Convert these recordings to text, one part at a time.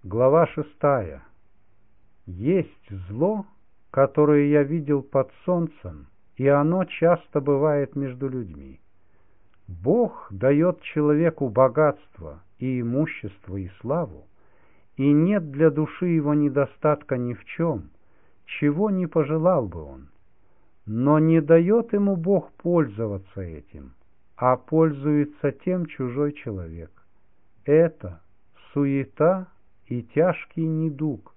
Глава 6. Есть зло, которое я видел под солнцем, и оно часто бывает между людьми. Бог дает человеку богатство и имущество и славу, и нет для души его недостатка ни в чем, чего не пожелал бы он. Но не дает ему Бог пользоваться этим, а пользуется тем чужой человек. Это суета и тяжкий недуг.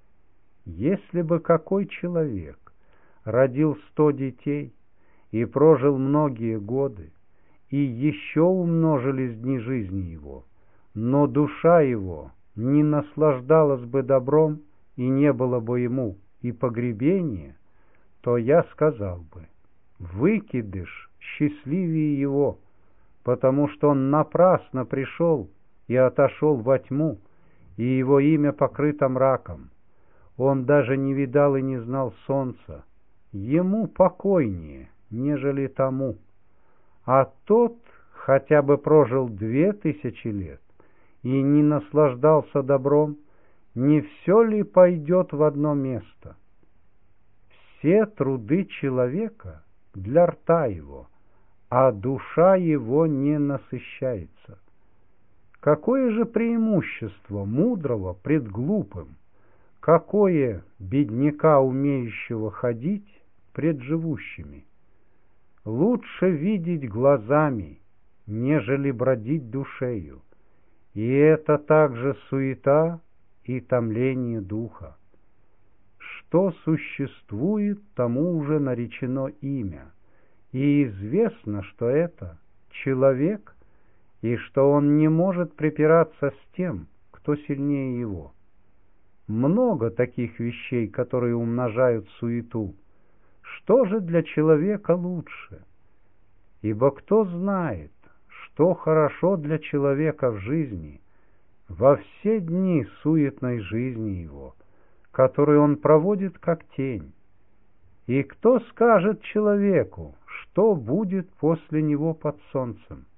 Если бы какой человек родил 100 детей и прожил многие годы, и еще умножились дни жизни его, но душа его не наслаждалась бы добром и не было бы ему и погребения, то я сказал бы: выкидыш счастливее его, потому что он напрасно пришел и отошел во тьму, и его имя покрыто мраком. Он даже не видал и не знал солнца. Ему покойнее, нежели тому. А тот хотя бы прожил 2000 лет и не наслаждался добром, не все ли пойдет в одно место? Все труды человека для рта его, а душа его не насыщается. Какое же преимущество мудрого пред глупым? Какое бедняка, умеющего ходить, пред живущими? Лучше видеть глазами, нежели бродить душею, и это также суета и томление духа. Что существует, тому уже наречено имя, и известно, что это человек, и что он не может препираться с тем, кто сильнее его. Много таких вещей, которые умножают суету. Что же для человека лучше? Ибо кто знает, что хорошо для человека в жизни, во все дни суетной жизни его, которую он проводит как тень? И кто скажет человеку, что будет после него под солнцем?